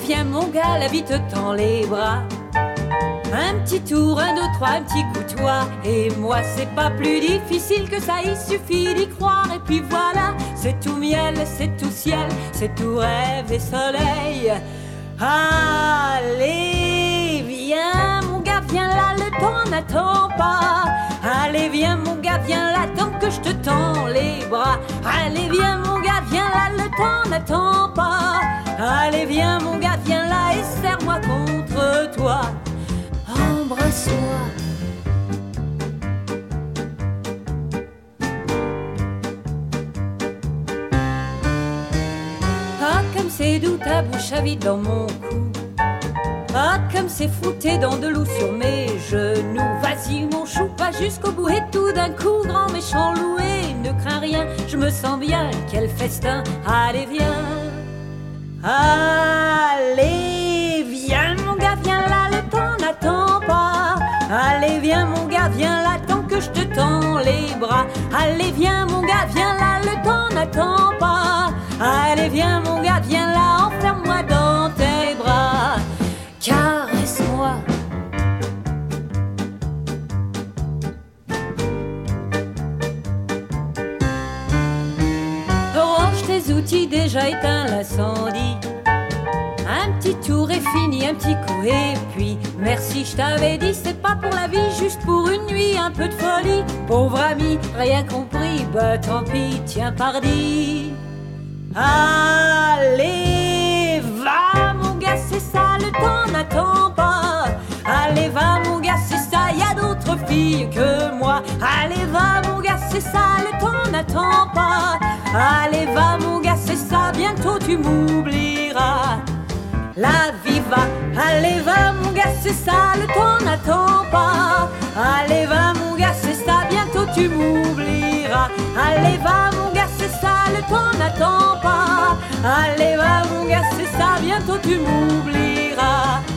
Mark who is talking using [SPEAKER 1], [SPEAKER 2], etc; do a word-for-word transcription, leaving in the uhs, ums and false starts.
[SPEAKER 1] viens mon gars, la vie te tend les bras. Un petit tour, un, deux, trois, un petit coup toi et moi, c'est pas plus difficile que ça, il suffit d'y croire. Et puis voilà, c'est tout miel, c'est tout ciel, c'est tout rêve et soleil. Allez, viens mon gars, viens là, le temps n'attend pas. Allez, viens mon gars, viens là, tant que je te tends les bras. Allez, viens mon gars, viens là, le temps n'attend pas. Allez, viens mon gars, viens là et serre-moi contre toi. Embrasse-moi. Ah, comme c'est doux ta bouche à vide dans mon cou. Ah, comme c'est fou tes dents de loup sur mes genoux. Vas-y mon chou, pas jusqu'au bout. Et tout d'un coup, grand méchant loué, ne crains rien, je me sens bien, quel festin. Allez viens. Allez viens mon gars, viens là, le temps n'attend pas. Allez viens mon gars, viens là, tant que je te tends les bras. Allez viens mon gars, viens là, le temps n'attend pas. Allez viens mon gars, viens là, enferme-moi dans tes bras. Caresse-moi. Range tes outils, déjà éteins l'incendie. Un petit tour est fini, un petit coup et puis merci, je t'avais dit, c'est pas pour la vie, juste pour une nuit, un peu de folie. Pauvre ami, rien compris, bah tant pis, tiens pardi. Allez, va mon gars, c'est ça, le temps n'attend pas. Allez, va mon gars, c'est ça, y a d'autres filles que moi. Allez, va mon gars, c'est ça, le temps n'attend pas. Allez, va mon gars, c'est ça, bientôt tu m'oublieras. La vie va, allez va mon gars, c'est ça, le temps n'attend pas. Allez va mon gars, c'est ça, bientôt tu m'oublieras. Allez va mon gars, c'est ça, le temps n'attend pas. Allez va mon gars, c'est ça, bientôt tu m'oublieras.